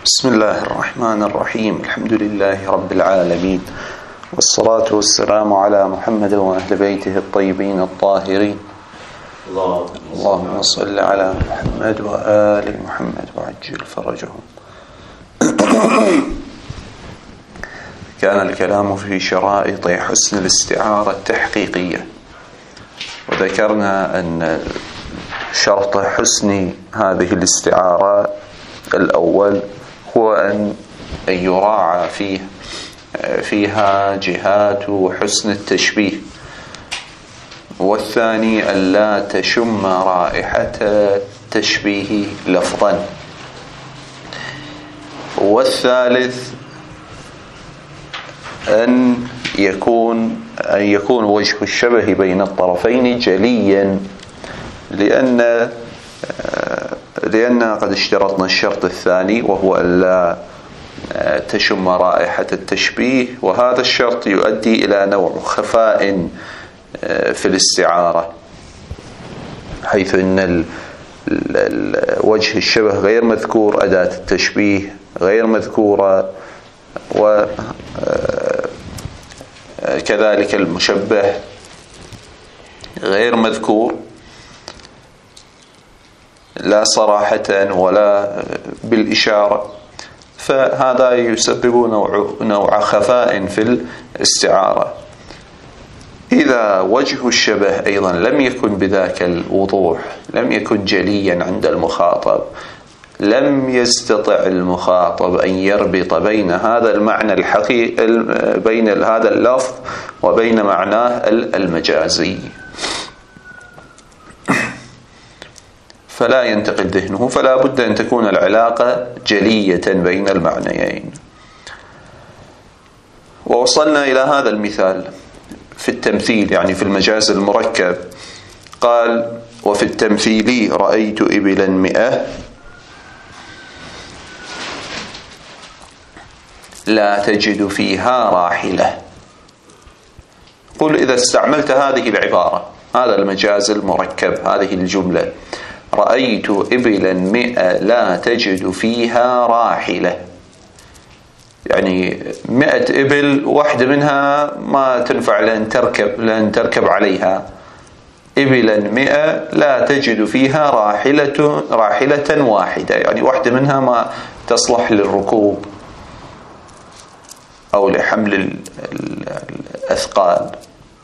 بسم الله الرحمن الرحيم. الحمد لله رب العالمين، والصلاة والسلام على محمد وأهل بيته الطيبين الطاهرين. اللهم صل على محمد وآل محمد وعجل فرجهم. كان الكلام في شرائط حسن الاستعارة التحقيقية، وذكرنا أن شرط حسن هذه الاستعارة الأول هو أن يراعى فيها جهات حسن التشبيه، والثاني أن لا تشم رائحة التشبيه لفظا، والثالث أن يكون وجه الشبه بين الطرفين جليا، لأن قد اشترطنا الشرط الثاني وهو ألا تشم رائحة التشبيه، وهذا الشرط يؤدي إلى نوع خفاء في الاستعارة، حيث أن وجه الشبه غير مذكور، أداة التشبيه غير مذكورة، وكذلك المشبه غير مذكور لا صراحة ولا بالإشارة، فهذا يسبب نوع خفاء في الاستعارة. إذا وجه الشبه أيضا لم يكن بذاك الوضوح، لم يكن جليا عند المخاطب، لم يستطع المخاطب أن يربط بين هذا المعنى الحقيقي، بين هذا اللفظ وبين معناه المجازي، فلا ينتقل ذهنه، فلا بد أن تكون العلاقة جلية بين المعنيين. ووصلنا إلى هذا المثال في التمثيل، يعني في المجاز المركب. قال: وفي التمثيل رأيت إبلا 100 لا تجد فيها راحلة. قل إذا استعملت هذه العبارة، هذا المجاز المركب، هذه الجملة: رأيت إبلا 100 لا تجد فيها راحلة، يعني 100 إبل واحدة منها ما تنفع لأن تركب عليها. إبلا 100 لا تجد فيها راحلة واحدة، يعني واحدة منها ما تصلح للركوب أو لحمل الأثقال.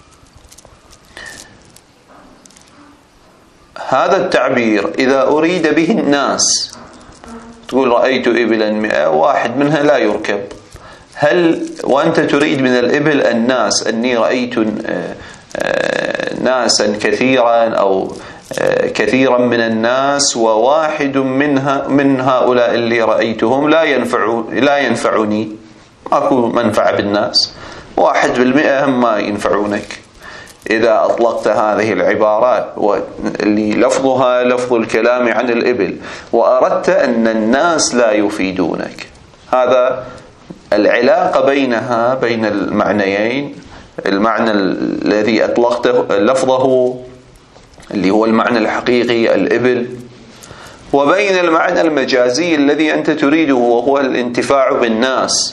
هذا التعبير إذا أريد به الناس، تقول رأيت إبلا 100 واحد منها لا يركب، وأنت تريد من الإبل الناس، أني رأيت ناسا كثيرا أو كثيرا من الناس، وواحد من هؤلاء اللي رأيتهم لا ينفعني، أكو منفعة بالناس، 1% هم ما ينفعونك. إذا أطلقت هذه العبارات واللي لفظها لفظ الكلام عن الإبل، وأردت أن الناس لا يفيدونك، هذا العلاقة بينها بين المعنيين، المعنى الذي أطلقته لفظه اللي هو المعنى الحقيقي الإبل، وبين المعنى المجازي الذي أنت تريده وهو الانتفاع بالناس،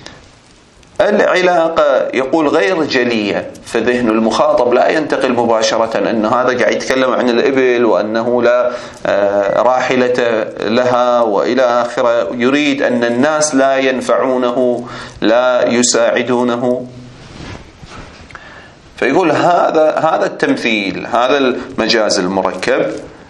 العلاقة يقول غير جلية، فذهن المخاطب لا ينتقل مباشرة أن هذا قاعد يتكلم عن الإبل وأنه لا راحلة لها وإلى آخره، يريد أن الناس لا ينفعونه لا يساعدونه. فيقول هذا التمثيل، هذا المجاز المركب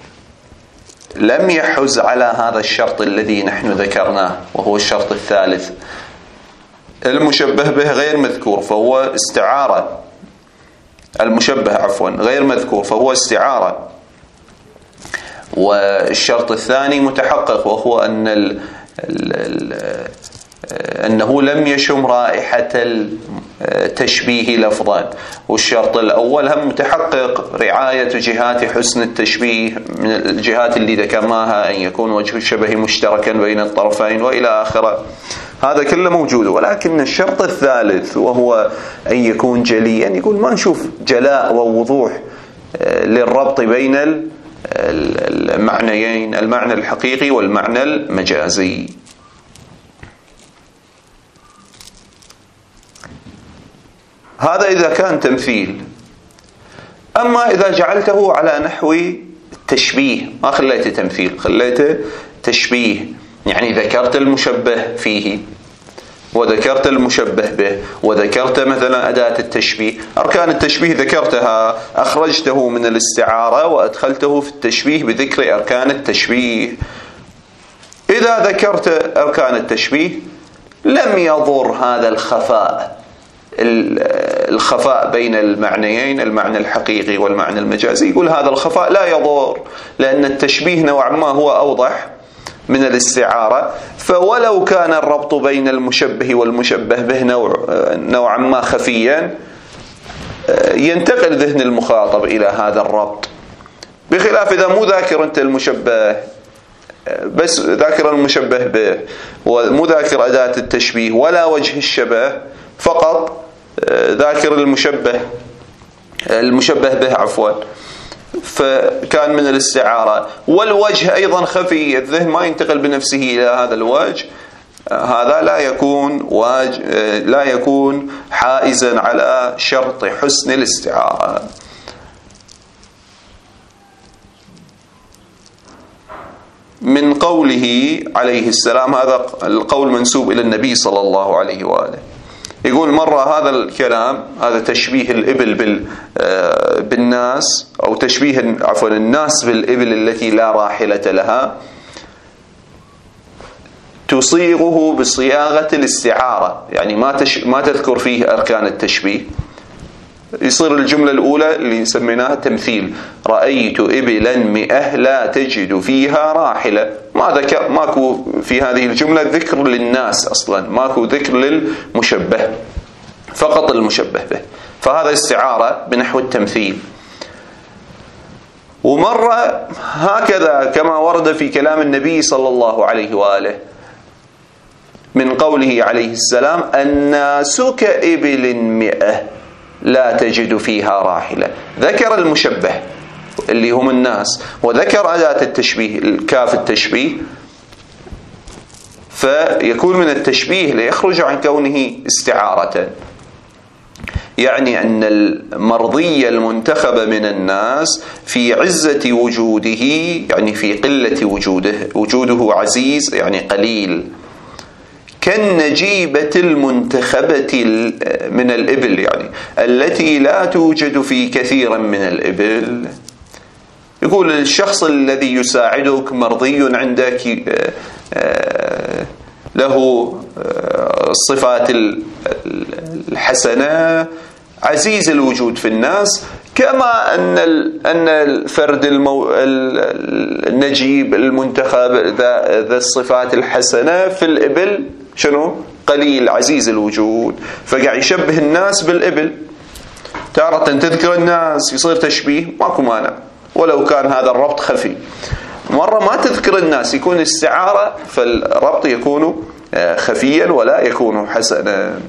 لم يحز على هذا الشرط الذي نحن ذكرناه، وهو الشرط الثالث. المشبه به غير مذكور فهو استعارة، المشبه غير مذكور فهو استعارة، والشرط الثاني متحقق وهو أنه لم يشم رائحة التشبيه لفظا، والشرط الأول هم متحقق، رعاية جهات حسن التشبيه من الجهات اللي ذكرناها، أن يكون وجه الشبه مشتركا بين الطرفين وإلى آخره، هذا كله موجود. ولكن الشرط الثالث وهو أن يكون جليا، يقول ما نشوف جلاء ووضوح للربط بين المعنيين، المعنى الحقيقي والمعنى المجازي. هذا إذا كان تمثيل. أما إذا جعلته على نحو التشبيه، ما خليته تمثيل، خليته تشبيه، يعني ذكرت المشبه فيه وذكرت المشبه به وذكرت مثلا أداة التشبيه، أركان التشبيه ذكرتها، أخرجته من الاستعارة وأدخلته في التشبيه بذكر أركان التشبيه. إذا ذكرت أركان التشبيه لم يضر هذا الخفاء بين المعنيين، المعنى الحقيقي والمعنى المجازي، يقول هذا الخفاء لا يضر، لأن التشبيه نوعا ما هو أوضح من الاستعارة. فولو كان الربط بين المشبه والمشبه به نوعا ما خفيا، ينتقل ذهن المخاطب إلى هذا الربط، بخلاف إذا مو ذاكر أنت المشبه، بس ذاكر المشبه به ومو ذاكر أداة التشبيه ولا وجه الشبه، فقط ذاكر المشبه به عفوا، فكان من الاستعارة، والوجه أيضا خفي، الذهن ما ينتقل بنفسه إلى هذا الوجه، هذا لا يكون حائزا على شرط حسن الاستعارة. من قوله عليه السلام، هذا القول منسوب إلى النبي صلى الله عليه وآله، يقول مرة هذا الكلام، هذا تشبيه الإبل بالناس، أو تشبيه عفوا الناس بالإبل التي لا راحلة لها، تصيغه بصياغة الاستعارة، يعني ما تذكر فيه أركان التشبيه، يصير الجملة الأولى اللي سميناها تمثيل، رأيت إبلا 100 لا تجد فيها راحلة، ماكو في هذه الجملة ذكر للناس أصلا، ماكو ذكر للمشبه، فقط المشبه به، فهذا استعارة بنحو التمثيل. ومرة هكذا كما ورد في كلام النبي صلى الله عليه وآله من قوله عليه السلام الناس كإبل 100 لا تجد فيها راحلة، ذكر المشبه اللي هم الناس وذكر أداة التشبيه الكاف التشبيه، فيكون من التشبيه ليخرج عن كونه استعارة، يعني أن المرضي المنتخب من الناس في عزة وجوده، يعني في قلة وجوده عزيز يعني قليل، كالنجيبة المنتخبة من الإبل، يعني التي لا توجد في كثير من الإبل. يقول الشخص الذي يساعدك مرضي عندك، له الصفات الحسنة، عزيز الوجود في الناس، كما أن الفرد النجيب المنتخب ذا الصفات الحسنة في الإبل شنو؟ قليل عزيز الوجود. فقاعد يشبه الناس بالإبل، تارة تذكر الناس يصير تشبيه ماكو مانع ولو كان هذا الربط خفي، مرة ما تذكر الناس يكون استعارة، فالربط يكون خفيا ولا يكون حسنا.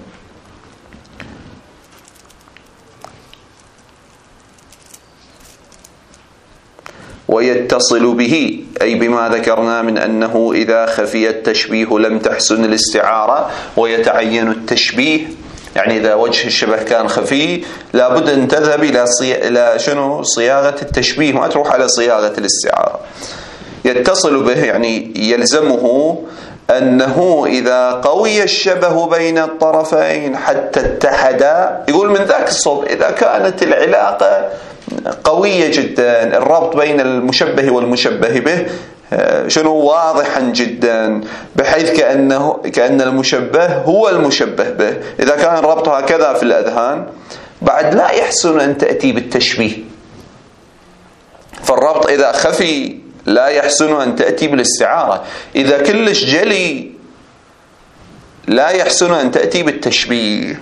ويتصل به أي بما ذكرنا من أنه إذا خفي التشبيه لم تحسن الاستعارة ويتعين التشبيه، يعني إذا وجه الشبه كان خفي لابد أن تذهب إلى صياغة التشبيه، ما تروح على صياغة الاستعارة. يتصل به يعني يلزمه أنه إذا قوي الشبه بين الطرفين حتى اتحدا، يقول من ذاك الصوب إذا كانت العلاقة قوية جدا، الربط بين المشبه والمشبه به واضحا جدا، بحيث كأن المشبه هو المشبه به، إذا كان الربط هكذا في الأذهان بعد لا يحسن أن تأتي بالتشبيه. فالربط إذا خفي لا يحسن أن تأتي بالاستعارة، إذا كلش جلي لا يحسن أن تأتي بالتشبيه.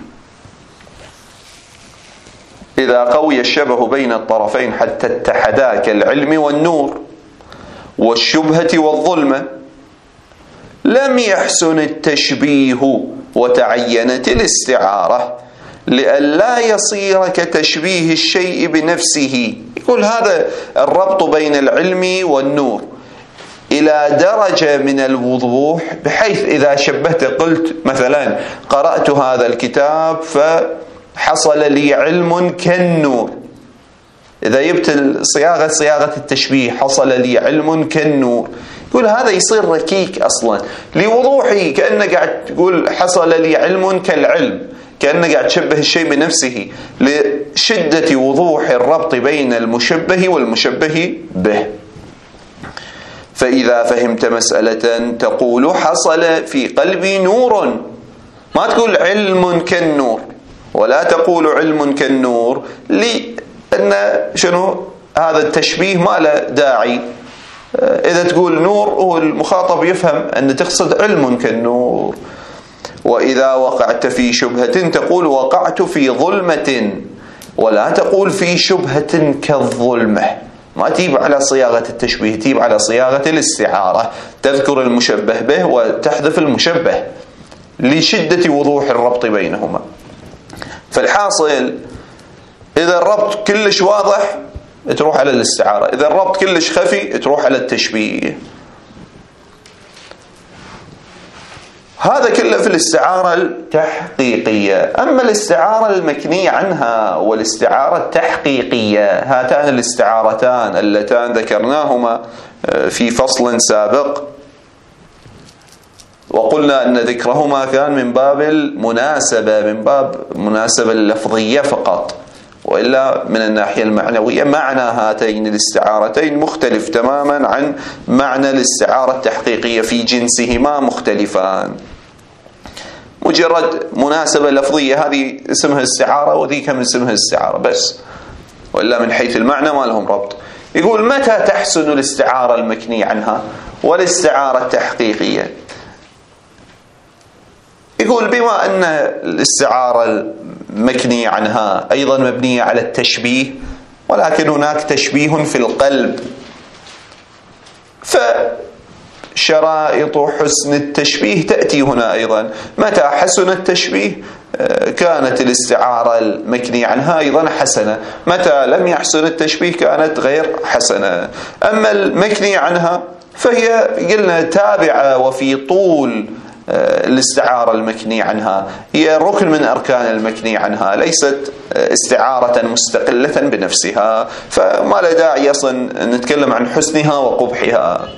إذا قوي الشبه بين الطرفين حتى اتحدا كالعلم والنور والشبهة والظلمة لم يحسن التشبيه وتعينت الاستعارة، لئلا يصير كتشبيه الشيء بنفسه. يقول هذا الربط بين العلم والنور إلى درجة من الوضوح، بحيث إذا شبهت قلت مثلا قرأت هذا الكتاب حصل لي علم كالنور. إذا جبت صياغة التشبيه حصل لي علم كالنور، يقول هذا يصير ركيك أصلا لوضوحه، كأنك قاعد تقول حصل لي علم كالعلم، كأنك قاعد تشبه الشيء بنفسه لشدة وضوح الربط بين المشبه والمشبه به. فإذا فهمت مسألة تقول حصل في قلبي نور، ما تقول علم كالنور، ولا تقول علم كالنور، لأن هذا التشبيه ما له داعي. إذا تقول نور هو المخاطب يفهم أن تقصد علم كالنور. وإذا وقعت في شبهة تقول وقعت في ظلمة، ولا تقول في شبهة كالظلمة. ما تجيب على صياغة التشبيه، تجيب على صياغة الاستعارة، تذكر المشبه به وتحذف المشبه لشدة وضوح الربط بينهما. فالحاصل إذا الربط كلش واضح تروح على الاستعارة، إذا الربط كلش خفي تروح على التشبيه. هذا كله في الاستعارة التحقيقية. أما الاستعارة المكنية عنها والاستعارة التحقيقية، هاتان الاستعارتان اللتان ذكرناهما في فصل سابق، وقلنا أن ذكرهما كان من باب المناسبة، من باب مناسبة اللفظية فقط، وإلا من الناحية المعنوية معنى هاتين الاستعارتين مختلف تماما عن معنى الاستعارة التحقيقية، في جنسهما مختلفان. مجرد مناسبة لفظية هذه اسمها استعارة وذيك من اسمها استعارة بس، وإلا من حيث المعنى ما لهم ربط. يقول متى تحسن الاستعارة المكنية عنها والاستعارة التحقيقية؟ يقول بما أن الاستعارة المكنية عنها أيضا مبنية على التشبيه، ولكن هناك تشبيه في القلب، فشرائط حسن التشبيه تأتي هنا أيضا. متى حسن التشبيه كانت الاستعارة المكنية عنها أيضا حسنة، متى لم يحسن التشبيه كانت غير حسنة. أما المكنية عنها فهي قلنا تابعة وفي طول الاستعارة المكنية عنها، هي ركن من أركان المكنية عنها، ليست استعارة مستقلة بنفسها، فما لا داعي أصلا نتكلم عن حسنها وقبحها.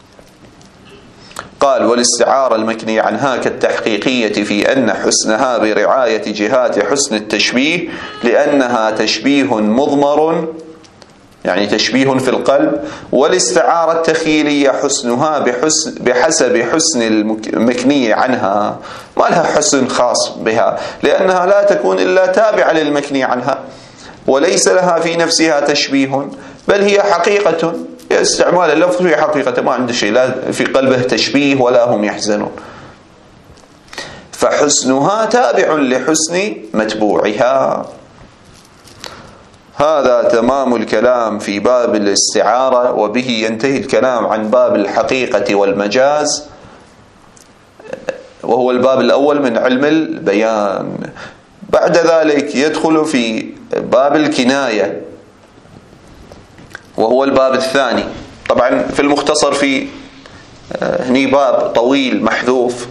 قال والاستعارة المكنية عنها كالتحقيقية في أن حسنها برعاية جهات حسن التشبيه، لأنها تشبيه مضمر يعني تشبيه في القلب. والاستعارة التخيلية حسنها بحسب حسن المكنية عنها، ما لها حسن خاص بها، لأنها لا تكون إلا تابعة للمكنية عنها، وليس لها في نفسها تشبيه، بل هي حقيقة، استعمال اللفظ هي حقيقة، ما عنده شيء لا في قلبه تشبيه ولا هم يحزنون. فحسنها تابع لحسن متبوعها. هذا تمام الكلام في باب الاستعارة، وبه ينتهي الكلام عن باب الحقيقة والمجاز، وهو الباب الأول من علم البيان. بعد ذلك يدخل في باب الكناية، وهو الباب الثاني. طبعا في المختصر في هني باب طويل محذوف،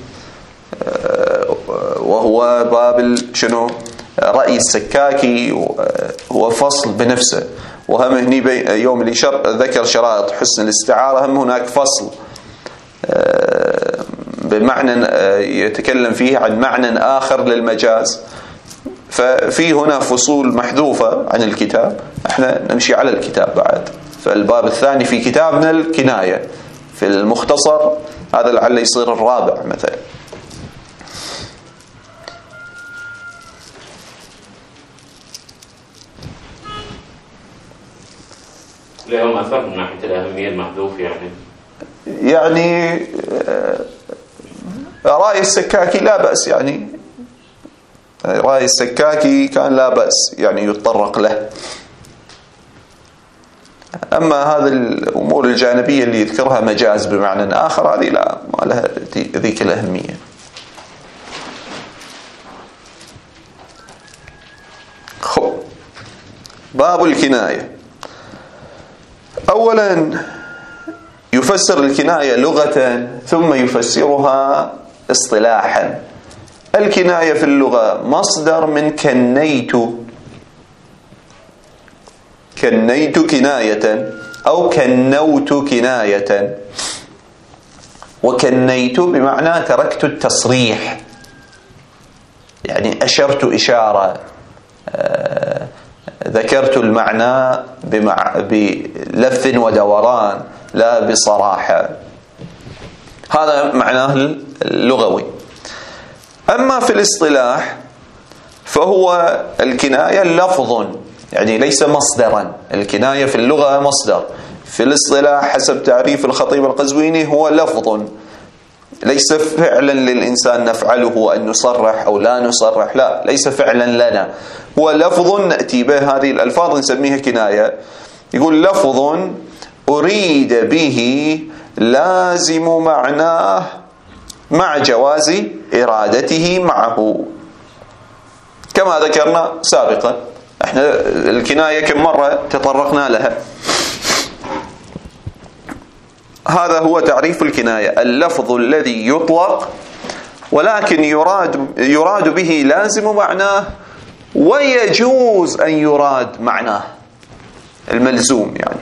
وهو باب رأي السكاكي، هو فصل بنفسه. وهم هني يوم اللي ذكر شرائط حسن الاستعارة، هم هناك فصل بمعنى يتكلم فيه عن معنى آخر للمجاز. ففي هنا فصول محذوفة عن الكتاب، احنا نمشي على الكتاب بعد. فالباب الثاني في كتابنا الكناية، في المختصر هذا لعل يصير الرابع مثلا. لهم أثر من ناحية الأهمية المحذوف يعني رأي السكاكي لا بأس، يعني رأي السكاكي كان لا بأس يعني يتطرق له. أما هذه الأمور الجانبية اللي يذكرها مجاز بمعنى آخر، هذه لا، ما لها ذيك الأهمية. خب، باب الكناية. أولا يفسر الكناية لغة ثم يفسرها اصطلاحا. الكناية في اللغة مصدر من كنيت، كنيت كناية أو كنوت كناية. وكنيت بمعنى تركت التصريح، يعني أشرت إشارة، ذكرت المعنى بلف ودوران لا بصراحة. هذا معناه اللغوي. أما في الاصطلاح فهو الكناية لفظ، يعني ليس مصدرا. الكناية في اللغة مصدر، في الاصطلاح حسب تعريف الخطيب القزويني هو لفظ، ليس فعلا للإنسان نفعله أن نصرح أو لا نصرح، لا، ليس فعلا لنا، هو لفظ نأتي به. هذه الألفاظ نسميها كناية. يقول لفظ أريد به لازم معناه مع جواز إرادته معه، كما ذكرنا سابقا. احنا الكناية كم مرة تطرقنا لها. هذا هو تعريف الكناية: اللفظ الذي يطلق ولكن يراد به لازم معناه، ويجوز أن يراد معناه الملزوم، يعني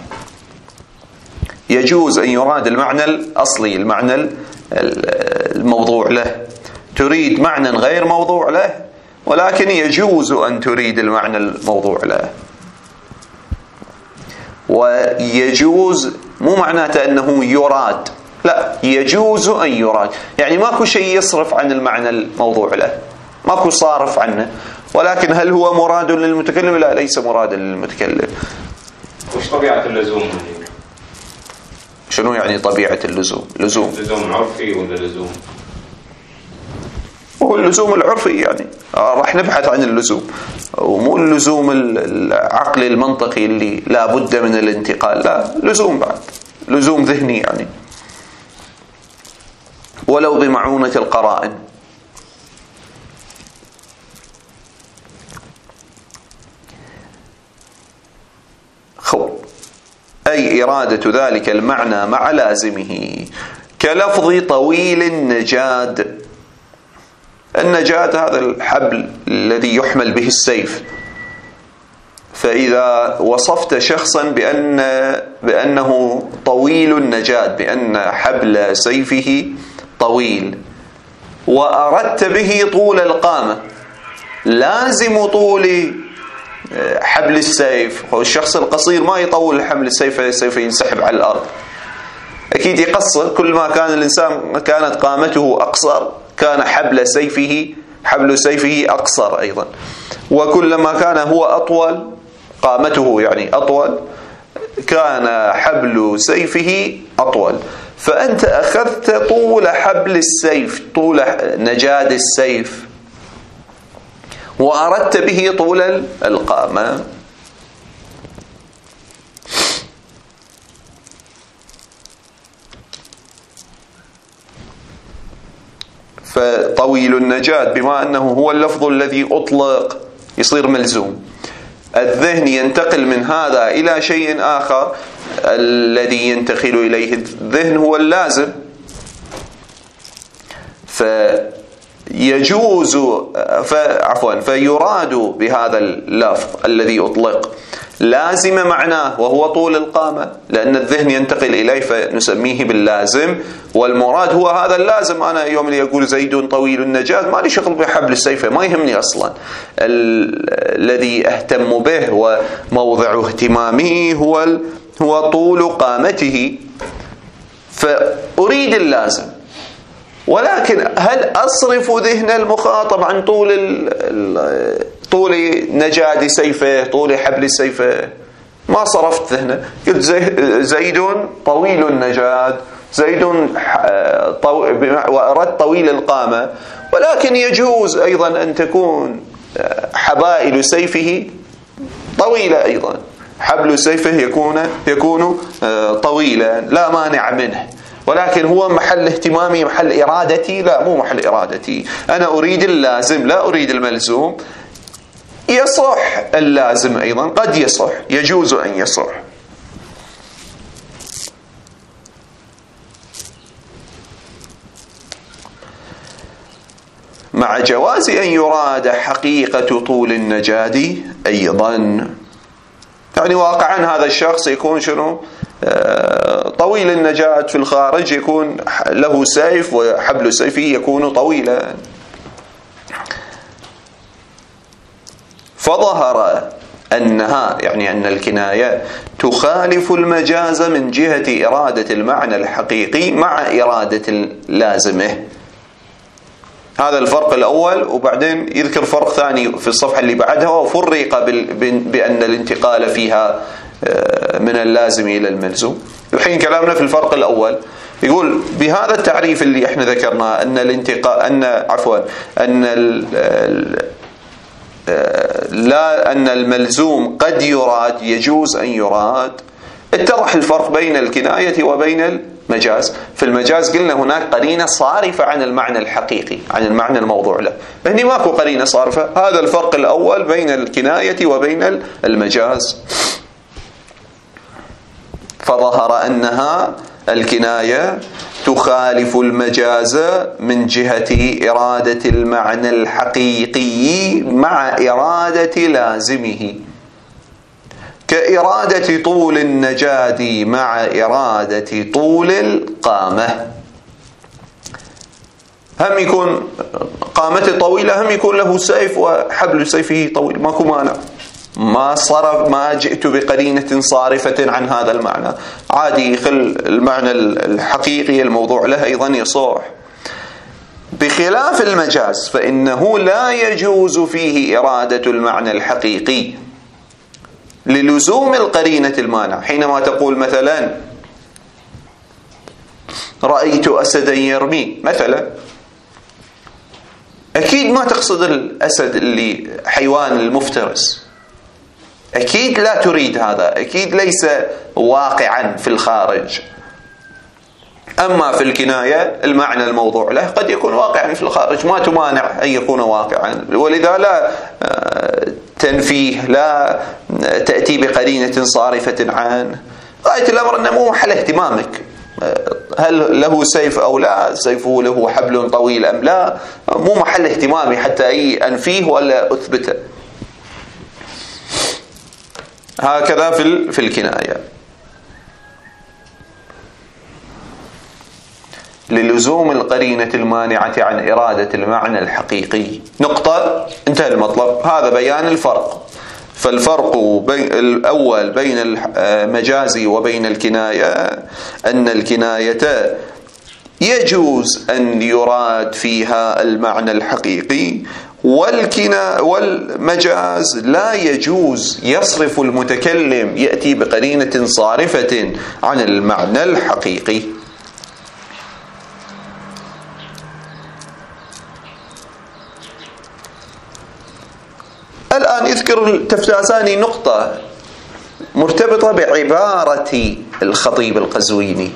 يجوز أن يراد المعنى الأصلي، المعنى الموضوع له. تريد معنى غير موضوع له، ولكن يجوز أن تريد المعنى الموضوع له. ويجوز مو معناته أنه يراد، لا، يجوز أن يراد، يعني ماكو شيء يصرف عن المعنى الموضوع له، ماكو صارف عنه. ولكن هل هو مراد للمتكلم؟ لا، ليس مرادا للمتكلم. وش طبيعة اللزوم؟ شنو يعني طبيعة اللزوم؟ لزوم عرفي ولا لزوم؟ هو اللزوم العرفي، يعني راح نبحث عن اللزوم، ومو اللزوم العقلي المنطقي اللي لا بد من الانتقال، لا، لزوم بعد لزوم ذهني، يعني ولو بمعونة القرائن. أي إرادة ذلك المعنى مع لازمه، كلفظ طويل النجاد. النجاد هذا الحبل الذي يحمل به السيف، فإذا وصفت شخصا بأنه طويل النجاد، بأن حبل سيفه طويل، وأردت به طول القامة، لازم طول حبل السيف. الشخص القصير ما يطول حمل السيف، السيف ينسحب على الأرض، أكيد يقصر. كل ما كان الإنسان كانت قامته أقصر كان حبل سيفه أقصر أيضا، وكلما كان هو أطول، قامته يعني أطول، كان حبل سيفه أطول. فأنت أخذت طول حبل السيف، طول نجاد السيف، وأردت به طول القامة. فطويل النجاد بما أنه هو اللفظ الذي أطلق يصير ملزوم. الذهن ينتقل من هذا إلى شيء آخر، الذي ينتقل إليه الذهن هو اللازم. فيراد بهذا اللفظ الذي أطلق لازم معناه وهو طول القامة، لأن الذهن ينتقل إليه فنسميه باللازم، والمراد هو هذا اللازم. أنا يوم اللي يقول زيد طويل النجاد ما لي شغل بحبل السيف، ما يهمني أصلا. الذي أهتم به وموضع اهتمامي هو طول قامته، فأريد اللازم. ولكن هل أصرف ذهن المخاطب عن طول نجاد سيفه، طول حبل سيفه؟ ما صرفت ذهنه. قلت زيد طويل النجاد، زيد وأردت طويل القامة. ولكن يجوز أيضا أن تكون حبائل سيفه طويلة أيضا، حبل سيفه يكون طويلا، لا مانع منه. ولكن هو محل اهتمامي، محل إرادتي؟ لا، مو محل إرادتي. أنا أريد اللازم لا أريد الملزوم. يصح اللازم أيضا، قد يصح، يجوز أن يصح. مع جواز أن يراد حقيقة طول النجاد أيضا. يعني واقعا هذا الشخص يكون شنو؟ طويل النجاد في الخارج، يكون له سيف وحبل سيفه يكون طويلا. فظهر أنها يعني أن الكناية تخالف المجاز من جهة إرادة المعنى الحقيقي مع إرادة لازمه. هذا الفرق الأول. وبعدين يذكر فرق ثاني في الصفحة اللي بعدها، وفرق بأن الانتقال فيها من اللازم إلى الملزوم. الحين كلامنا في الفرق الأول، يقول بهذا التعريف اللي احنا ذكرناه أن الانتقال أن الملزوم قد يراد، يجوز أن يراد. اتضح الفرق بين الكناية وبين المجاز. في المجاز قلنا هناك قرينة صارفة عن المعنى الحقيقي، عن المعنى الموضوع له. هنا ماكو قرينة صارفة. هذا الفرق الأول بين الكناية وبين المجاز. فظهر أنها الكناية تخالف المجاز من جهة إرادة المعنى الحقيقي مع إرادة لازمه، كإرادة طول النجاد مع إرادة طول القامة. هم يكون قامته طويلة، هم يكون له سيف وحبل سيفه طويل، ماكو مانع. ما جئت بقرينة صارفة عن هذا المعنى، عادي يخل المعنى الحقيقي الموضوع له أيضا يصح. بخلاف المجاز فإنه لا يجوز فيه إرادة المعنى الحقيقي للزوم القرينة المانع. حينما تقول مثلا رأيت أسدا يرمي مثلا، أكيد ما تقصد الأسد اللي حيوان المفترس، أكيد لا تريد هذا، أكيد ليس واقعا في الخارج. أما في الكناية المعنى الموضوع له قد يكون واقعا في الخارج، ما تمانع أن يكون واقعا، ولذا لا تنفيه، لا تأتي بقرينة صارفة عنه. غاية الأمر أنه مو محل اهتمامك، هل له سيف أو لا، سيفه له حبل طويل أم لا، مو محل اهتمامي حتى أي أنفيه ولا أثبته. هكذا في الكناية. للزوم القرينة المانعة عن إرادة المعنى الحقيقي. نقطة، انتهى المطلب. هذا بيان الفرق. فالفرق الأول بين المجاز وبين الكناية أن الكناية يجوز أن يراد فيها المعنى الحقيقي، والمجاز لا يجوز، يصرف المتكلم، يأتي بقرينة صارفة عن المعنى الحقيقي. الآن يذكر التفتازاني نقطة مرتبطة بعبارة الخطيب القزويني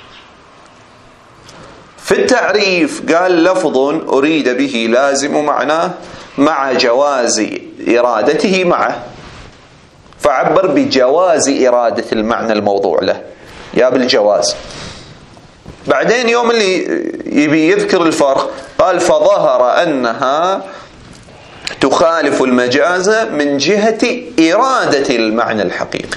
في التعريف. قال لفظ أريد به لازم معناه مع جواز إرادته معه، فعبر بجواز إرادة المعنى الموضوع له، يا بالجواز. بعدين يوم اللي يبي يذكر الفرق قال فظهر أنها تخالف المجاز من جهة إرادة المعنى الحقيقي.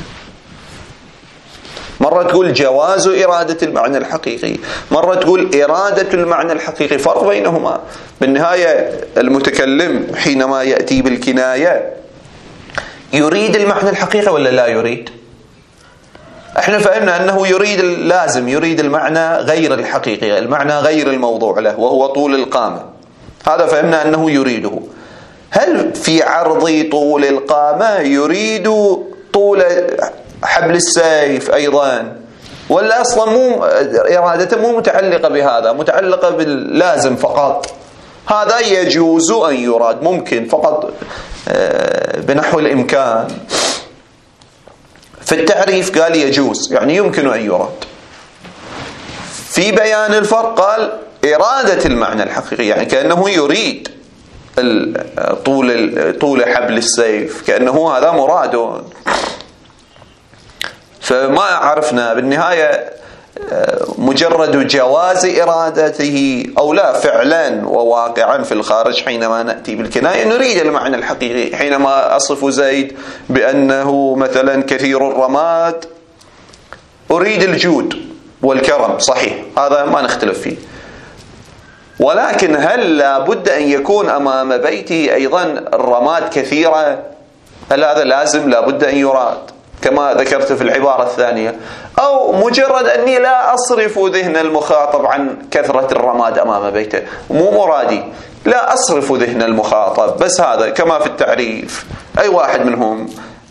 مرة تقول جواز إرادة المعنى الحقيقي، مرة تقول إرادة المعنى الحقيقي، فرق بينهما. بالنهاية المتكلم حينما يأتي بالكناية يريد المعنى الحقيقي ولا لا يريد؟ احنا فهمنا أنه يريد اللازم، يريد المعنى غير الحقيقي، المعنى غير الموضوع له، وهو طول القامة. هذا فهمنا أنه يريده. هل في عرض طول القامة يريد طول حبل السيف أيضا، ولا أصلا مو إرادته مو متعلقة بهذا، متعلقة باللازم فقط؟ هذا يجوز أن يراد، ممكن فقط بنحو الإمكان. في التعريف قال يجوز، يعني يمكن أن يراد. في بيان الفرق قال إرادة المعنى الحقيقي، يعني كأنه يريد طول حبل السيف، كأنه هذا مراده. فما عرفنا بالنهاية مجرد جواز إرادته أو لا، فعلا وواقعا في الخارج حينما نأتي بالكناية نريد المعنى الحقيقي. حينما أصف زيد بأنه مثلا كثير الرماد أريد الجود والكرم، صحيح، هذا ما نختلف فيه. ولكن هل لابد أن يكون أمام بيتي أيضا الرماد كثيرة؟ هل هذا لازم لابد أن يراد كما ذكرت في العبارة الثانية؟ أو مجرد أني لا أصرف ذهن المخاطب عن كثرة الرماد أمام بيته، مو مرادي، لا أصرف ذهن المخاطب، بس هذا كما في التعريف أي واحد منهم.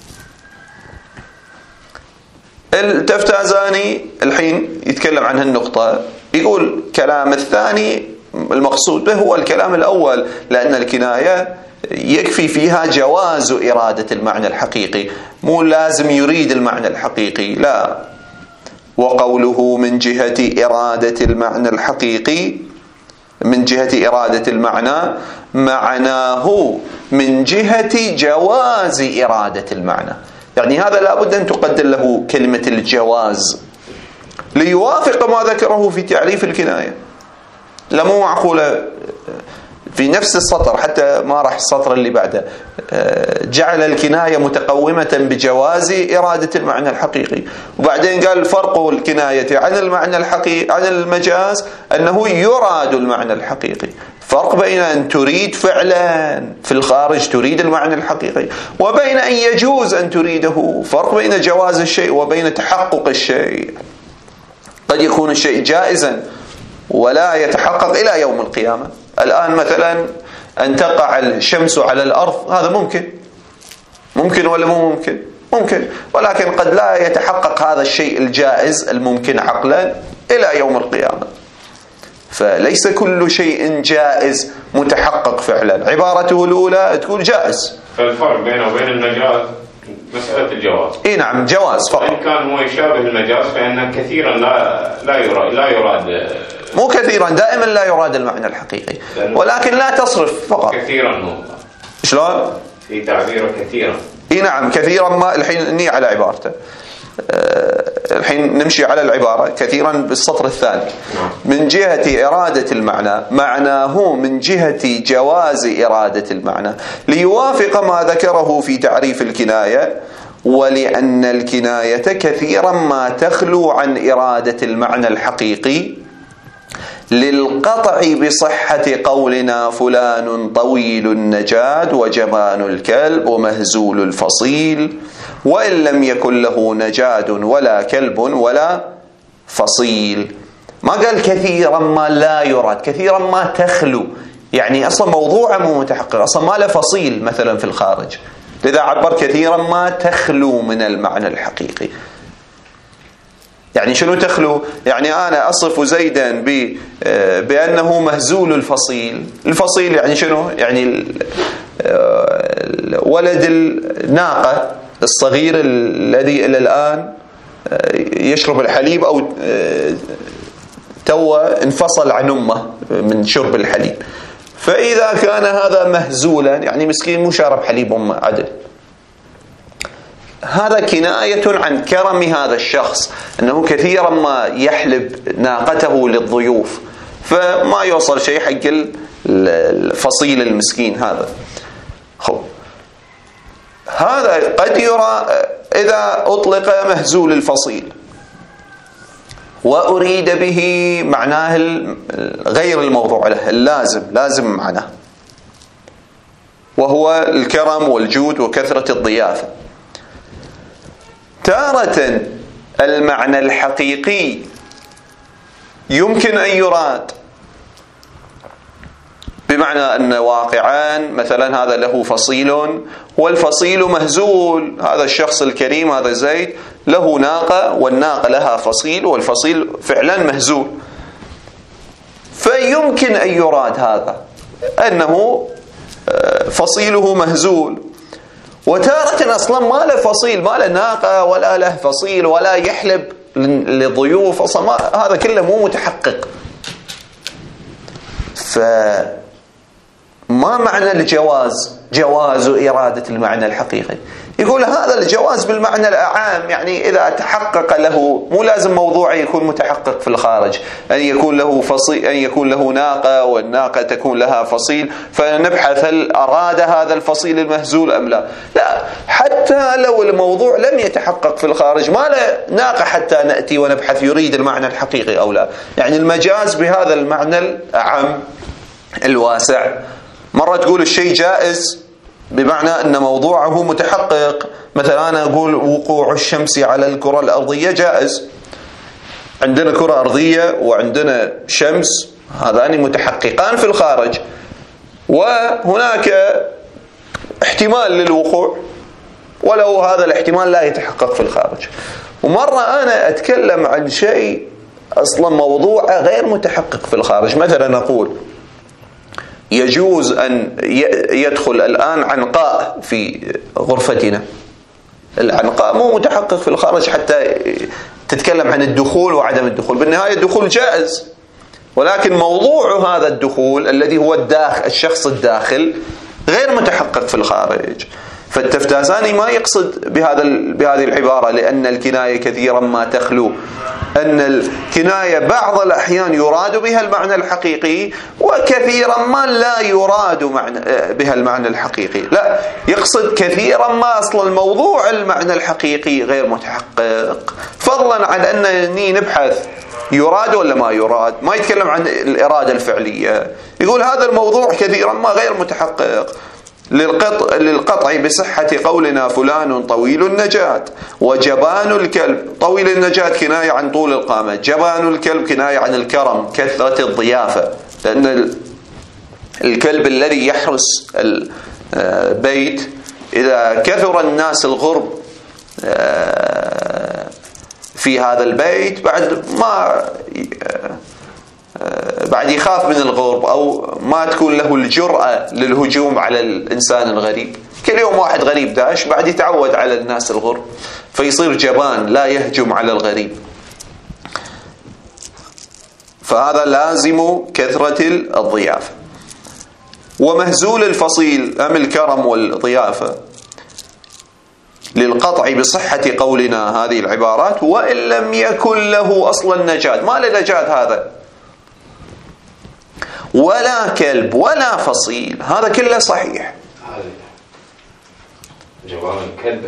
التفتازاني الحين يتكلم عن هالنقطة، يقول كلام الثاني المقصود به هو الكلام الأول، لأن الكناية يكفي فيها جواز إرادة المعنى الحقيقي، مو لازم يريد المعنى الحقيقي، لا. وقوله من جهة إرادة المعنى الحقيقي، من جهة إرادة المعنى معناه من جهة جواز إرادة المعنى، يعني هذا لابد أن تقدر له كلمة الجواز ليوافق ما ذكره في تعريف الكناية. لا مو معقولة في نفس السطر، حتى ما راح السطر اللي بعده، جعل الكناية متقومة بجواز إرادة المعنى الحقيقي، وبعدين قال فرق الكناية عن المعنى الحقيقي عن المجاز أنه يراد المعنى الحقيقي. فرق بين أن تريد فعلا في الخارج تريد المعنى الحقيقي، وبين أن يجوز أن تريده. فرق بين جواز الشيء وبين تحقق الشيء. قد يكون الشيء جائزا ولا يتحقق إلى يوم القيامة. الآن مثلا أن تقع الشمس على الأرض، هذا ممكن ولا مو ممكن؟ ممكن، ولكن قد لا يتحقق هذا الشيء الجائز الممكن عقلا إلى يوم القيامة. فليس كل شيء جائز متحقق فعلا. عبارته الأولى تقول جائز، فالفرق بينه وبين المجاز مسألة الجواز. إيه نعم، جواز فقط. وإن كان هو يشابه المجاز فإن كثيرا لا يراد مو كثيرا، دائما لا يراد المعنى الحقيقي، ولكن لا تصرف فقط. كثيرا هو شلون؟ في تعبيره كثيرا. اي نعم كثيرا. ما الحين ني على عبارته، الحين نمشي على العبارة كثيرا بالسطر الثاني. من جهة إرادة المعنى معناه من جهة جواز إرادة المعنى ليوافق ما ذكره في تعريف الكناية، ولأن الكناية كثيرا ما تخلو عن إرادة المعنى الحقيقي للقطع بصحة قولنا فلان طويل النجاد وجبان الكلب ومهزول الفصيل، وإن لم يكن له نجاد ولا كلب ولا فصيل. ما قال كثيرا ما لا يراد، كثيرا ما تخلو، يعني أصلا موضوع مو متحقق، أصلا ما له فصيل مثلا في الخارج، لذا عبر كثيرا ما تخلو من المعنى الحقيقي. يعني شنو تخلو؟ يعني أنا أصف زيدا بأنه مهزول الفصيل. الفصيل يعني شنو؟ يعني ولد الناقة الصغير الذي إلى الآن يشرب الحليب أو توا انفصل عن أمه من شرب الحليب. فإذا كان هذا مهزولا يعني مسكين مو شارب حليب أمه عدل، هذا كناية عن كرم هذا الشخص، أنه كثيرا ما يحلب ناقته للضيوف، فما يوصل شيء حق الفصيل المسكين هذا. خب هذا قد يرى إذا أطلق مهزول الفصيل وأريد به معناه غير الموضوع له، لازم معناه، وهو الكرم والجود وكثرة الضيافة. تارة المعنى الحقيقي يمكن أن يراد بمعنى أن واقعان مثلا هذا له فصيل والفصيل مهزول، هذا الشخص الكريم هذا زيد له ناقة والناقة لها فصيل والفصيل فعلا مهزول، فيمكن أن يراد هذا أنه فصيله مهزول. وتارة أصلا ما له فصيل، ما له ناقة ولا له فصيل ولا يحلب للضيوف، أصلا هذا كله مو متحقق. فما ما معنى الجواز؟ جواز إرادة المعنى الحقيقي. يقول هذا الجواز بالمعنى الأعام، يعني إذا تحقق له، مو لازم موضوع يكون متحقق في الخارج، أن يكون له فصيل، أن يكون له ناقة والناقة تكون لها فصيل، فنبحث هل أراد هذا الفصيل المهزول أم لا. لا، حتى لو الموضوع لم يتحقق في الخارج ما له ناقة حتى نأتي ونبحث يريد المعنى الحقيقي أو لا. يعني المجاز بهذا المعنى الأعم الواسع. مرة تقول الشيء جائز بمعنى أن موضوعه متحقق. مثلا أنا أقول وقوع الشمس على الكرة الأرضية جائز، عندنا كرة أرضية وعندنا شمس، هذان متحققان في الخارج، وهناك احتمال للوقوع ولو هذا الاحتمال لا يتحقق في الخارج. ومرة أنا أتكلم عن شيء أصلا موضوع غير متحقق في الخارج. مثلا أقول يجوز أن يدخل الآن عنقاء في غرفتنا. العنقاء مو متحقق في الخارج حتى تتكلم عن الدخول وعدم الدخول. بالنهاية الدخول جائز، ولكن موضوع هذا الدخول الذي هو الشخص الداخل غير متحقق في الخارج. فالتفتازاني ما يقصد بهذه العبارة، لأن الكناية كثيرا ما تخلو، أن الكناية بعض الأحيان يراد بها المعنى الحقيقي وكثيرا ما لا يراد بها المعنى الحقيقي. لا، يقصد كثيرا ما أصلا الموضوع المعنى الحقيقي غير متحقق، فضلا عن أنني نبحث يراد ولا ما يراد. ما يتكلم عن الإرادة الفعلية، يقول هذا الموضوع كثيرا ما غير متحقق. للقطع بصحة قولنا فلان طويل النجاة وجبان الكلب. طويل النجاة كناية عن طول القامة، جبان الكلب كناية عن الكرم، كثرة الضيافة، لأن الكلب الذي يحرس البيت إذا كثر الناس الغرب في هذا البيت بعد يخاف من الغرب أو ما تكون له الجرأة للهجوم على الإنسان الغريب. كل يوم واحد غريب داش بعد يتعود على الناس الغرب فيصير جبان لا يهجم على الغريب. فهذا لازم كثرة الضيافة. ومهزول الفصيل أم الكرم والضيافة للقطع بصحة قولنا هذه العبارات وإن لم يكن له أصلا نجاة. ما له نجاة هذا، ولا كلب ولا فصيل، هذا كله صحيح. جواب الكلب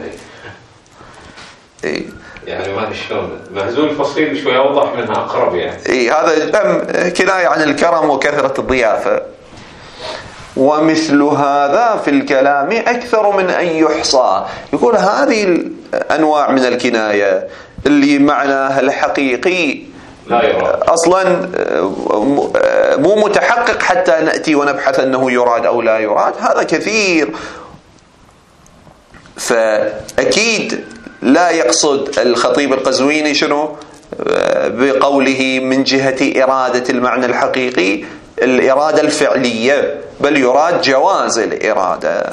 يعني ما شلون مهزول الفصيل شوي أوضح منها، أقرب يعني. هذا كناية عن الكرم وكثرة الضيافة. ومثل هذا في الكلام أكثر من أن يحصى. يقول هذه الأنواع من الكناية اللي معناها الحقيقي لا يراد أصلا مو متحقق حتى نأتي ونبحث أنه يراد أو لا يراد، هذا كثير. فأكيد لا يقصد الخطيب القزويني شنو بقوله من جهة إرادة المعنى الحقيقي الإرادة الفعلية، بل يراد جواز الإرادة.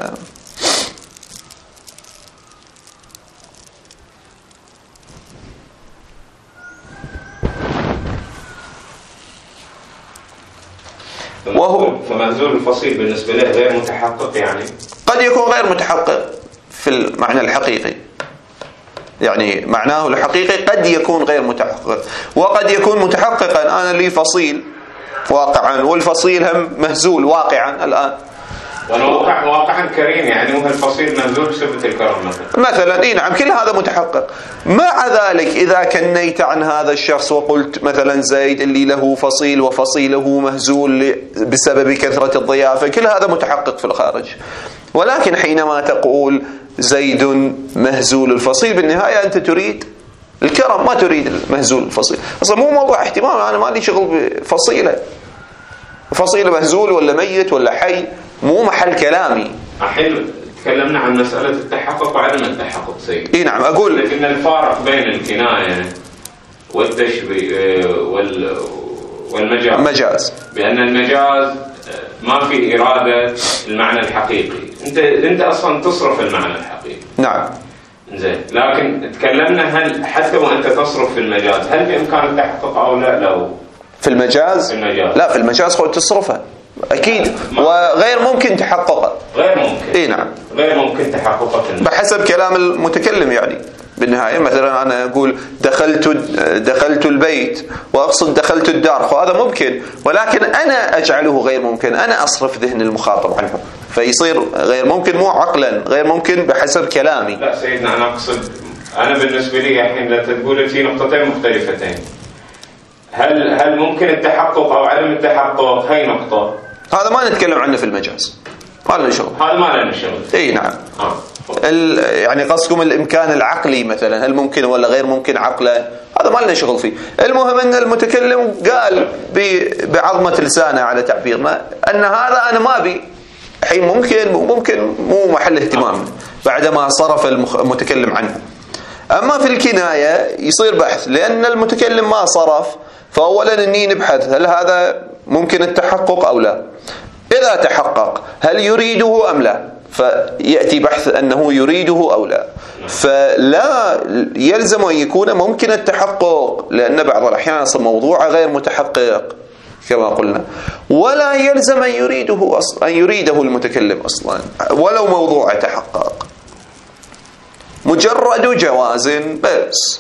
فمهزول الفصيل بالنسبة له غير متحقق، يعني قد يكون غير متحقق في المعنى الحقيقي، يعني معناه الحقيقي قد يكون غير متحقق، وقد يكون متحققا. أنا لي فصيل واقعا والفصيل هم مهزول واقعا الآن، واقعا كريم، يعني هو الفصيل مهزول بصفة الكرم مثلا. نعم، كل هذا متحقق. مع ذلك إذا كنيت عن هذا الشخص وقلت مثلا زيد اللي له فصيل وفصيله مهزول بسبب كثرة الضيافة، كل هذا متحقق في الخارج. ولكن حينما تقول زيد مهزول الفصيل، بالنهاية أنت تريد الكرم، ما تريد مهزول الفصيل. أصلا مو موضوع احتمال، أنا ما لي شغل بفصيلة، فصيلة مهزول ولا ميت ولا حي، مو محل كلامي. الحين تكلمنا عن مسألة التحقق وعدم التحقق سيد. نعم، أقول لكن الفارق بين الكناية والتشبيه والمجاز بأن المجاز ما في إرادة المعنى الحقيقي، أنت أصلا تصرف المعنى الحقيقي. نعم زين، لكن تكلمنا هل حتى وأنت تصرف في المجاز هل بإمكان التحقق أو لا؟ لو في المجاز لا، في المجاز خذ تصرفه أكيد، وغير ممكن تحققه. غير ممكن. إيه نعم. غير ممكن تحققه بحسب كلام المتكلم يعني. بالنهاية مثلا أنا أقول دخلت البيت وأقصد دخلت الدار، وهذا ممكن، ولكن أنا أجعله غير ممكن، أنا أصرف ذهن المخاطب عنه، فيصير غير ممكن، مو عقلا، غير ممكن بحسب كلامي. لا سيدنا، أنا أقصد أنا بالنسبة لي الحين لا تقول في نقطتين مختلفتين، هل ممكن التحقق أو عدم التحقق؟ هي نقطة، هذا ما نتكلم عنه في المجاز، ما لنا شغل، هذا ما لنا شغل. اي نعم. يعني قصدكم الامكان العقلي مثلا، هل ممكن ولا غير ممكن عقلا، هذا ما لنا شغل فيه. المهم ان المتكلم قال بعظمه لسانه على تعبيرنا ان هذا انا ما بي الحين، ممكن مو محل اهتمام بعدما صرف المتكلم عنه. اما في الكنايه يصير بحث، لان المتكلم ما صرف، فاولا اني نبحث هل هذا ممكن التحقق او لا. اذا تحقق هل يريده ام لا، فيأتي بحث أنه يريده أو لا. فلا يلزم أن يكون ممكن التحقق، لأن بعض الأحيان أصلا موضوع غير متحقق كما قلنا، ولا يلزم أن يريده المتكلم أصلا ولو موضوع تحقق، مجرد جواز بس.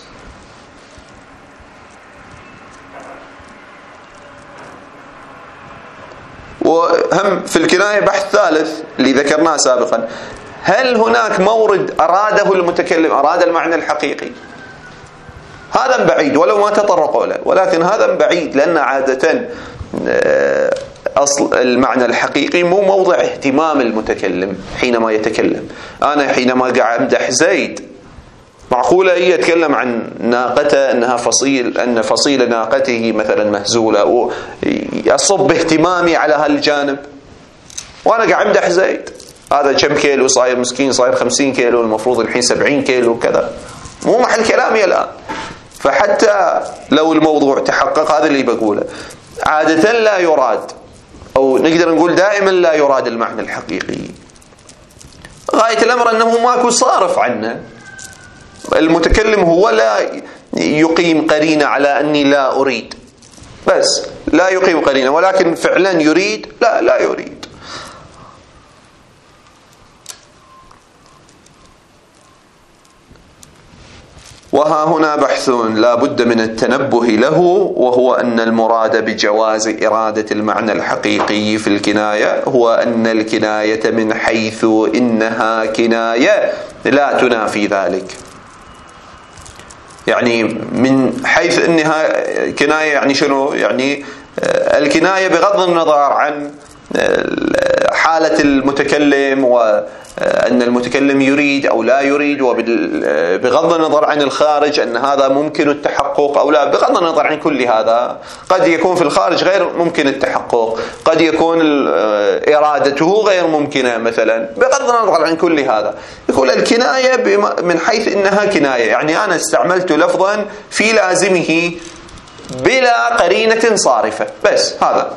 وهم في الكناية بحث ثالث اللي ذكرناه سابقا، هل هناك مورد أراده المتكلم، أراد المعنى الحقيقي؟ هذا بعيد ولو ما تطرقوا له، ولكن هذا بعيد، لأن عادة أصل المعنى الحقيقي مو موضع اهتمام المتكلم حينما يتكلم. أنا حينما قاعد أمدح زيد، معقولة يتكلم عن ناقته أنها أن فصيل ناقته مثلا مهزولة، ويصب اهتمامي على هالجانب، وأنا قاعد أمدح زيد، هذا كم كيلو صاير مسكين، صاير 50 كيلو، المفروض الحين 70 كيلو كذا، مو محل كلامي الآن. فحتى لو الموضوع تحقق، هذا اللي بقوله، عادة لا يراد، أو نقدر نقول دائما لا يراد المعنى الحقيقي. غاية الأمر أنه ماكو صارف عنه، المتكلم هو لا يقيم قرينة على أني لا أريد، بس لا يقيم قرينة، ولكن فعلا يريد، لا يريد. وها هنا بحث لا بد من التنبه له، وهو أن المراد بجواز إرادة المعنى الحقيقي في الكناية هو أن الكناية من حيث إنها كناية لا تنافي ذلك. يعني من حيث انها كناية يعني شنو؟ يعني الكناية بغض النظر عن حالة المتكلم، وأن المتكلم يريد أو لا يريد، وبغض النظر عن الخارج أن هذا ممكن التحقق أو لا، بغض النظر عن كل هذا. قد يكون في الخارج غير ممكن التحقق، قد يكون إرادته غير ممكنة مثلا، بغض النظر عن كل هذا. يقول الكناية من حيث إنها كناية، يعني أنا استعملت لفظا في لازمه بلا قرينة صارفة، بس هذا.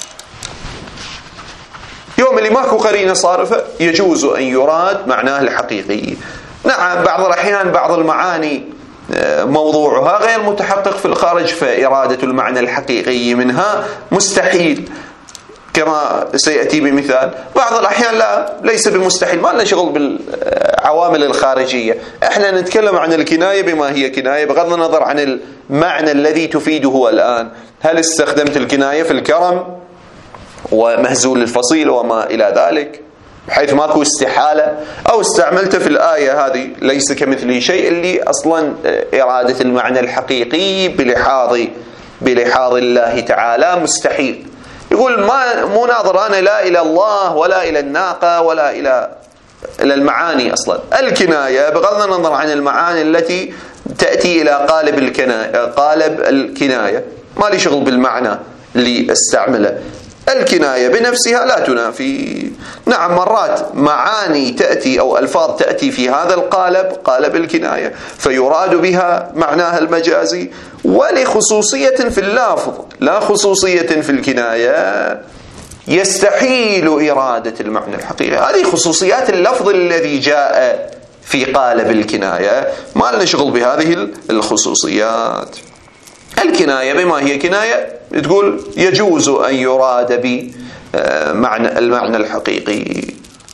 يوم اللي ماكو قرينة صارفة يجوز أن يراد معناه الحقيقي. نعم بعض الأحيان بعض المعاني موضوعها غير متحقق في الخارج، فإرادة المعنى الحقيقي منها مستحيل، كما سيأتي بمثال. بعض الأحيان لا، ليس بمستحيل، ما لنا شغل بالعوامل الخارجية، احنا نتكلم عن الكناية بما هي كناية، بغض النظر عن المعنى الذي تفيده الآن. هل استخدمت الكناية في الكرم ومهزول الفصيل وما إلى ذلك بحيث ماكو استحالة، أو استعملته في الآية هذه ليس كمثله شيء، اللي أصلا إرادة المعنى الحقيقي بلحاظ الله تعالى مستحيل. يقول مو ناظر أنا لا إلى الله ولا إلى الناقة ولا إلى المعاني أصلا. الكناية بغض النظر عن المعاني التي تأتي إلى قالب الكناية، ما لي شغل بالمعنى اللي استعمله. الكناية بنفسها لا تنافي. نعم مرات معاني تأتي أو ألفاظ تأتي في هذا قالب الكناية، فيراد بها معناها المجازي، ولخصوصية في اللفظ لا خصوصية في الكناية يستحيل إرادة المعنى الحقيقي. هذه خصوصيات اللفظ الذي جاء في قالب الكناية، ما لنا شغل بهذه الخصوصيات. الكناية بما هي كناية تقول يجوز أن يراد المعنى الحقيقي.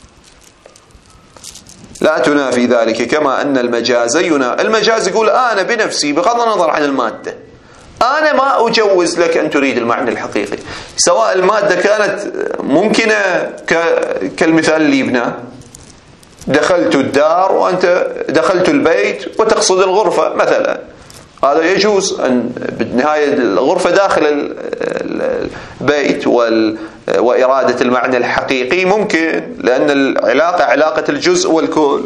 لا تنافي ذلك، كما أن المجاز يقول أنا بنفسي بغض النظر عن المادة أنا ما أجوز لك أن تريد المعنى الحقيقي، سواء المادة كانت ممكنة كالمثال اللي يبناه، دخلت الدار وأنت دخلت البيت وتقصد الغرفة مثلا، هذا يجوز أن بالنهاية الغرفة داخل البيت، وإرادة المعنى الحقيقي ممكن، لأن العلاقة علاقة الجزء والكل.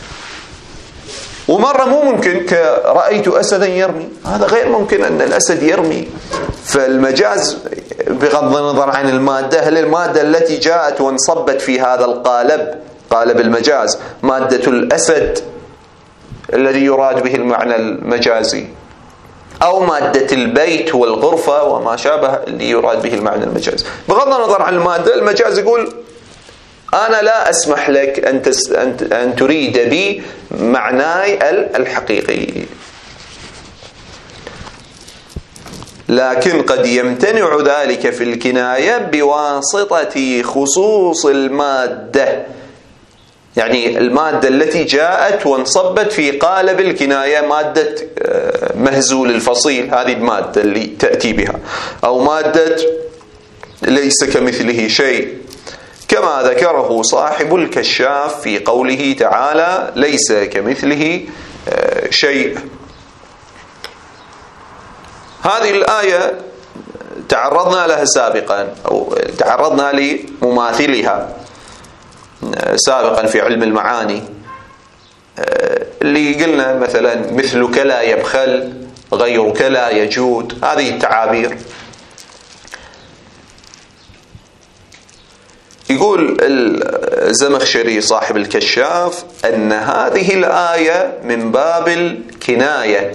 ومرة مو ممكن، كرأيت أسدا يرمي، هذا غير ممكن أن الأسد يرمي. فالمجاز بغض النظر عن المادة، هل المادة التي جاءت وانصبت في هذا قالب المجاز مادة الأسد الذي يراد به المعنى المجازي، أو مادة البيت والغرفة وما شابه اللي يراد به المعنى المجازي. بغض النظر عن المادة، المجاز يقول أنا لا أسمح لك أن تريد بي معناي الحقيقي. لكن قد يمتنع ذلك في الكناية بواسطة خصوص المادة، يعني المادة التي جاءت وانصبت في قالب الكناية، مادة مهزول الفصيل، هذه المادة اللي تأتي بها، أو مادة ليس كمثله شيء، كما ذكره صاحب الكشاف في قوله تعالى ليس كمثله شيء. هذه الآية تعرضنا لها سابقا، أو تعرضنا لمماثلها سابقا في علم المعاني، اللي قلنا مثلا مثلك لا يبخل، غيرك لا يجود، هذه التعابير. يقول الزمخشري صاحب الكشاف أن هذه الآية من باب الكناية،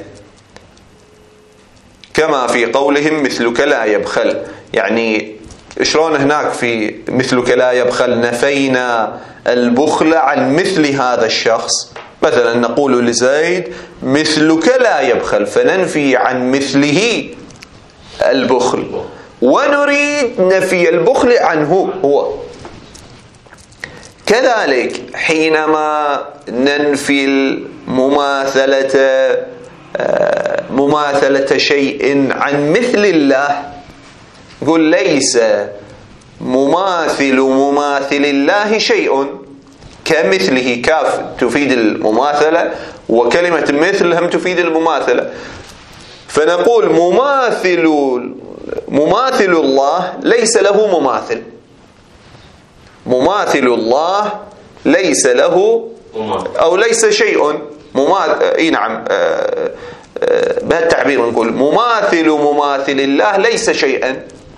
كما في قولهم مثلك لا يبخل. يعني شلون هناك في مثلك لا يبخل نفينا البخل عن مثل هذا الشخص، مثلا نقول لزيد مثلك لا يبخل، فننفي عن مثله البخل، ونريد نفي البخل عنه هو. كذلك حينما ننفي مماثلة شيء عن مثل الله، يقول ليس مماثل الله شيء كمثله، كاف تفيد المماثلة وكلمة مثل هم تفيد المماثلة، فنقول مماثل الله ليس له مماثل، مماثل الله ليس له أو ليس شيء نعم، بهالتعبير نقول مماثل الله ليس شيئا،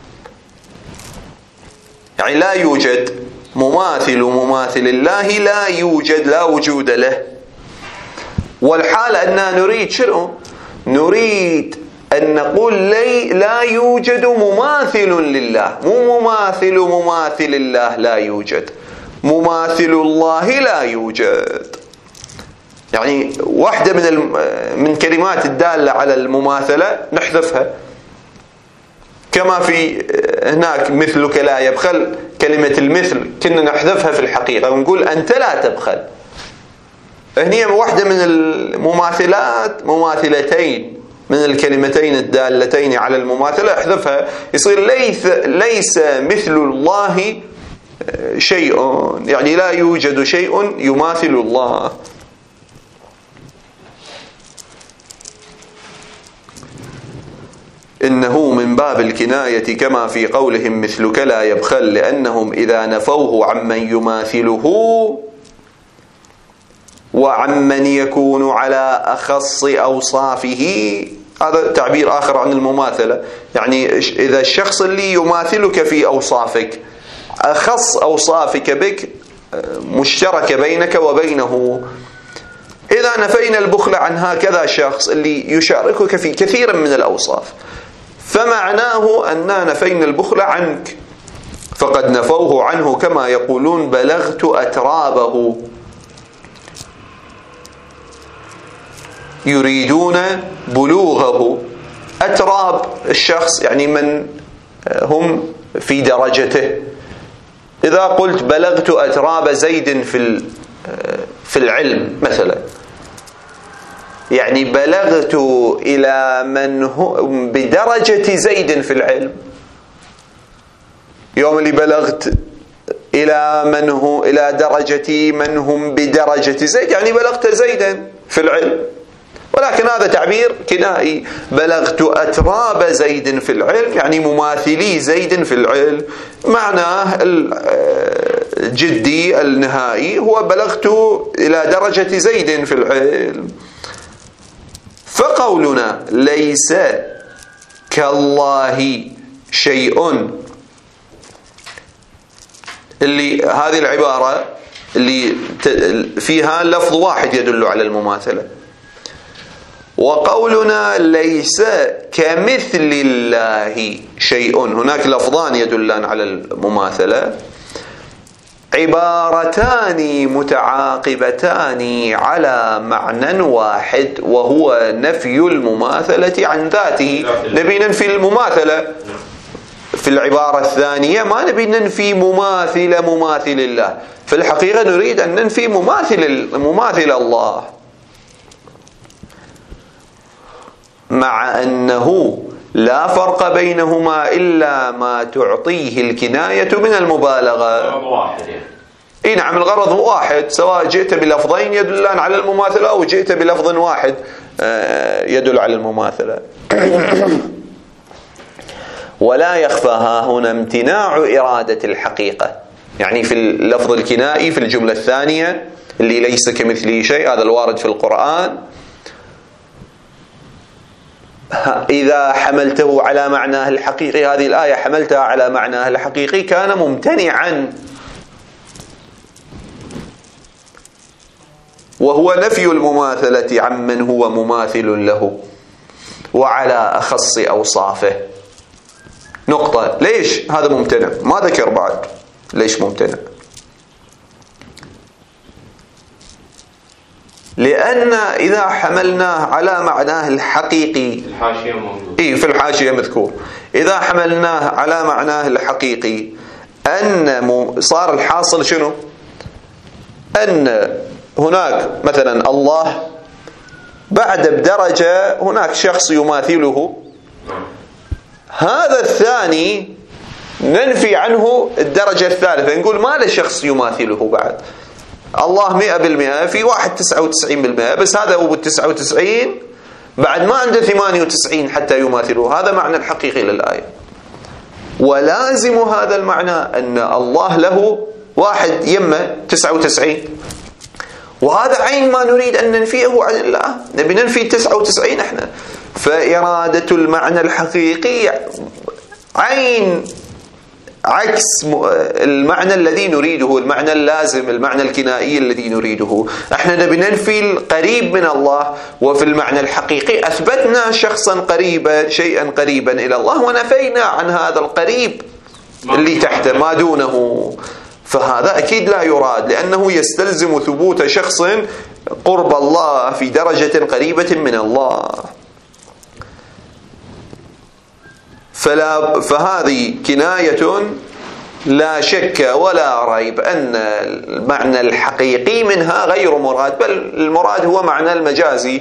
يعني لا يوجد مماثل الله، لا يوجد، لا وجود له. والحال أننا نريد شنو؟ نريد أن نقول لا يوجد مماثل لله، مو مماثل الله لا يوجد، مماثل الله لا يوجد. يعني واحدة من كلمات الدالة على المماثلة نحذفها، كما في هناك مثلك لا يبخل، كلمة المثل كنا نحذفها في الحقيقة ونقول أنت لا تبخل. هني واحدة من المماثلات، مماثلتين من الكلمتين الدالتين على المماثلة احذفها، يصير ليس مثل الله شيء، يعني لا يوجد شيء يماثل الله. إنه من باب الكناية كما في قولهم مثلك لا يبخل، لأنهم إذا نفوه عمن يماثله وعمن يكون على أخص أوصافه، هذا تعبير آخر عن المماثلة، يعني إذا الشخص اللي يماثلك في أوصافك أخص أوصافك بك، مشتركة بينك وبينه، إذا نفينا البخل عن هكذا شخص اللي يشاركك في كثير من الأوصاف، فمعناه أننا نفينا البخل عنك، فقد نفوه عنه كما يقولون بلغت أترابه، يريدون بلوغه. أتراب الشخص يعني من هم في درجته، إذا قلت بلغت أتراب زيد في العلم مثلا، يعني بلغت إلى من هو بدرجة زيد في العلم. يوم اللي بلغت إلى من هو إلى درجة من هم بدرجة زيد، يعني بلغت زيدا في العلم، ولكن هذا تعبير كنائي. بلغت أتراب زيد في العلم يعني مماثلي زيد في العلم. معناه الجدي النهائي هو بلغت إلى درجة زيد في العلم. فقولنا ليس كالله شيء، اللي هذه العبارة اللي فيها لفظ واحد يدل على المماثلة، وقولنا ليس كمثل الله شيء، هناك لفظان يدلان على المماثلة، عبارتان متعاقبتان على معنى واحد وهو نفي المماثلة عن ذاته. نبي ننفي المماثلة في العبارة الثانية، ما نبي ننفي مماثل الله، في الحقيقة نريد أن ننفي مماثل الله، مع أنه لا فرق بينهما إلا ما تعطيه الكناية من المبالغة. إيه نعم، الغرض واحد، سواء جئت بلفظين يدلان على المماثلة أو جئت بلفظ واحد يدل على المماثلة. ولا يخفى ها هنا امتناع إرادة الحقيقة، يعني في اللفظ الكنائي في الجملة الثانية اللي ليس كمثله شيء، هذا الوارد في القرآن، إذا حملته على معناه الحقيقي، هذه الآية حملتها على معناه الحقيقي، كان ممتنعا، وهو نفي المماثلة عمن هو مماثل له وعلى أخص أوصافه. نقطة. ليش هذا ممتنع؟ ما ذكر بعد ليش ممتنع. لأن إذا حملناه على معناه الحقيقي، الحاشية موجود، في الحاشية مذكور، إذا حملناه على معناه الحقيقي أن صار الحاصل شنو؟ أن هناك مثلا الله بعد بدرجة هناك شخص يماثله، هذا الثاني ننفي عنه الدرجة الثالثة، نقول ما له شخص يماثله بعد. الله 100%، في واحد 99%، بس هذا هو 99 بعد ما عنده 98 حتى يماثله. هذا معنى الحقيقي للآية، ولازم هذا المعنى أن الله له واحد يمه 99، وهذا عين ما نريد أن ننفيه عن الله، نبي ننفي 99 احنا. فإرادة المعنى الحقيقي عين عكس المعنى الذي نريده، المعنى اللازم، المعنى الكنائي الذي نريده. احنا نبي ننفي القريب من الله، وفي المعنى الحقيقي أثبتنا شخصا قريبا، شيئا قريبا إلى الله، ونفينا عن هذا القريب اللي تحته ما دونه. فهذا أكيد لا يراد، لأنه يستلزم ثبوت شخص قرب الله في درجة قريبة من الله. فهذه كناية لا شك ولا ريب أن المعنى الحقيقي منها غير مراد، بل المراد هو معنى المجازي.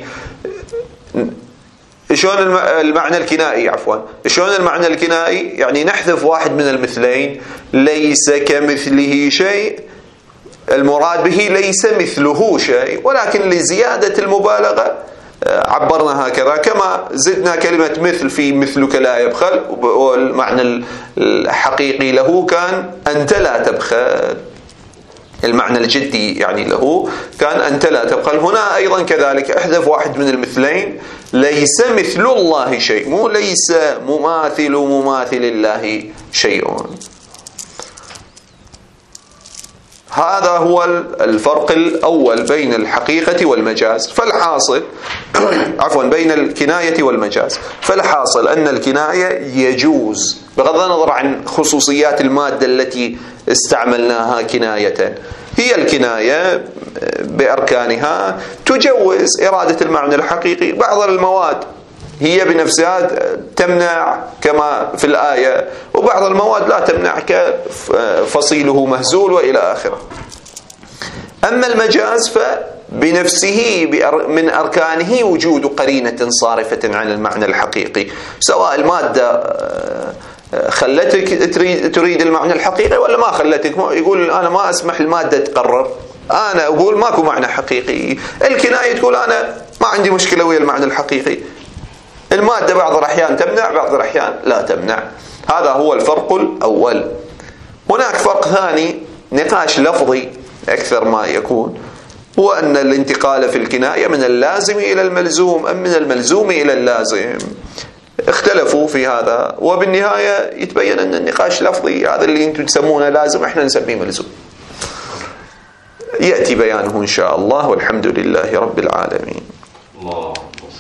شلون المعنى الكنائي؟ عفوا، شلون المعنى الكنائي؟ يعني نحذف واحد من المثلين، ليس كمثله شيء، المراد به ليس مثله شيء، ولكن لزيادة المبالغة عبرنا هكذا، كما زدنا كلمة مثل في مثلك لا يبخل، والمعنى الحقيقي له كان أنت لا تبخل، المعنى الجدي يعني له كان أنت لا تبخل. هنا أيضا كذلك احذف واحد من المثلين، ليس مثل الله شيء، مو ليس مماثل الله شيء. هذا هو الفرق الأول بين الحقيقة والمجاز. فالحاصل عفوا بين الكناية والمجاز، فالحاصل أن الكناية يجوز بغض النظر عن خصوصيات المادة التي استعملناها كناية، هي الكناية بأركانها تجوز إرادة المعنى الحقيقي. بعض المواد هي بنفسها تمنع كما في الآية، وبعض المواد لا تمنع كفصيله مهزول وإلى آخره. أما المجاز فبنفسه من أركانه وجود قرينة صارفة عن المعنى الحقيقي، سواء المادة خلتك تريد المعنى الحقيقي ولا ما خلتك. يقول أنا ما أسمح المادة تقرر، أنا أقول ماكو معنى حقيقي. الكناية تقول أنا ما عندي مشكلة ويا المعنى الحقيقي. المادة بعض الأحيان تمنع، بعض الأحيان لا تمنع. هذا هو الفرق الأول. هناك فرق ثاني نقاش لفظي أكثر ما يكون، هو أن الانتقال في الكناية من اللازم إلى الملزوم أم من الملزوم إلى اللازم. اختلفوا في هذا، وبالنهاية يتبين أن النقاش لفظي، هذا اللي أنتم تسمونه لازم احنا نسميه ملزوم. يأتي بيانه إن شاء الله، والحمد لله رب العالمين.